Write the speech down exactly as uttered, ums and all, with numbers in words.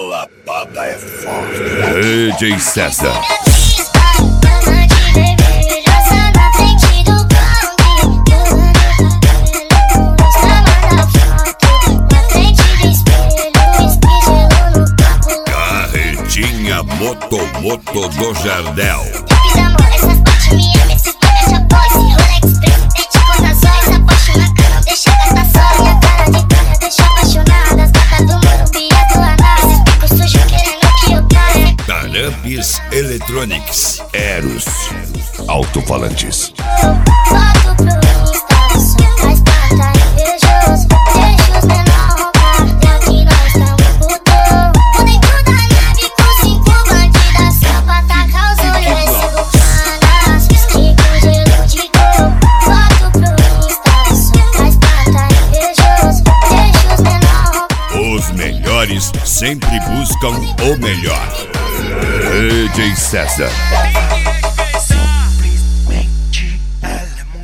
lapada é forte. D J César. Carretinha Moto Moto do Jardel. Taramps Electronics. Eros Alto-falantes. Os melhores sempre buscam o melhor. D J César.